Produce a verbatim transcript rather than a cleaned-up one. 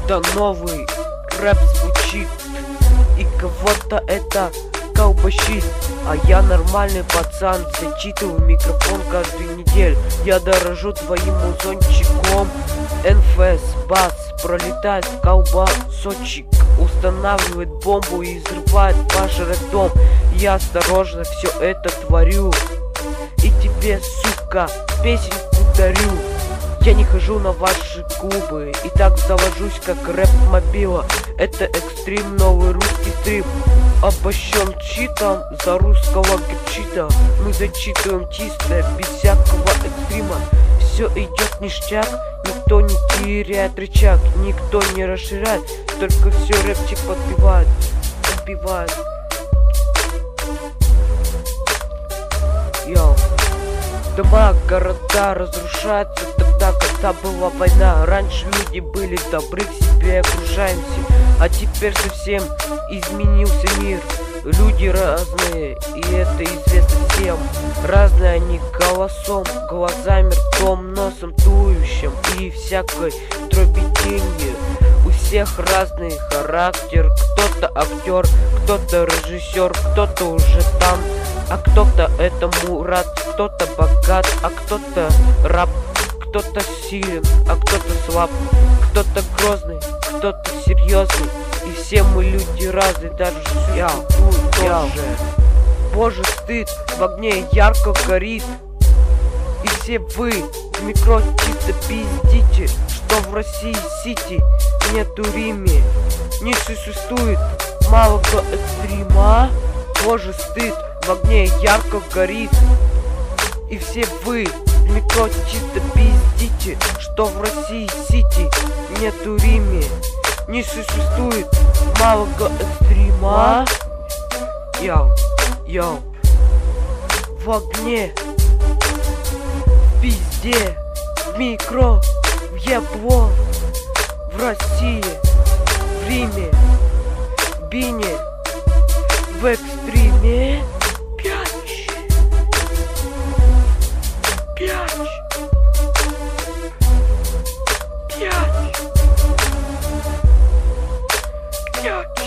Это новый рэп звучит, и кого-то это колбасит. А я нормальный пацан, зачитываю микрофон каждую неделю. Я дорожу твоим музончиком. эн эф эс бас пролетает колбасочек, устанавливает бомбу и взрывает ваш рэп-дом. Я осторожно все это творю, и тебе, сука, песенку дарю. Я не хожу на ваши клубы, и так завожусь, как рэп-мобила. Это экстрим, новый русский стрим, обощен читом за русского гипчита. Мы зачитываем чисто, без всякого экстрима. Все идет ништяк, никто не теряет рычаг, никто не расширяет, только все рэпчик подпевает, подпевает. Йоу. Дома, города разрушаются тогда, когда была война. Раньше люди были добры к себе, окружаемся, а теперь совсем изменился мир. Люди разные, и это известно всем. Разные они голосом, глазами, ртом, носом, туловищем и всякой дроби деньги. У всех разный характер, кто-то актер, кто-то режиссер, кто-то уже там. А кто-то это Мурат, кто-то богат, а кто-то раб, кто-то силен, а кто-то слаб, кто-то грозный, кто-то серьезный. И все мы люди разные, даже я тут тоже. Боже, стыд в огне ярко горит, и все вы в микро чисто пиздите, что в России Сити нету Риме, не существует малого экстрима. Боже, стыд в огне ярко горит, и все вы в метро чисто пиздите, что в России Сити нету Риме, не существует малого экстрима. Йоу, йоу, в огне, в пизде, в микро, в ебло, в России, в Риме, в бине, в экстриме. Пять, пять, пять, пять.